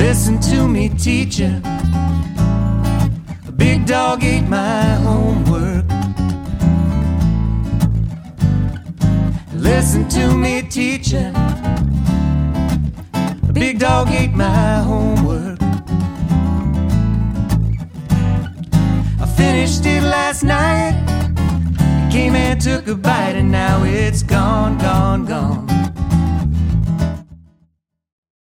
Listen to me, teacher. A big dog ate my homework. Listen to me, teacher. A big dog ate my homework. I finished it last night. It came and took a bite, and now it's gone, gone, gone.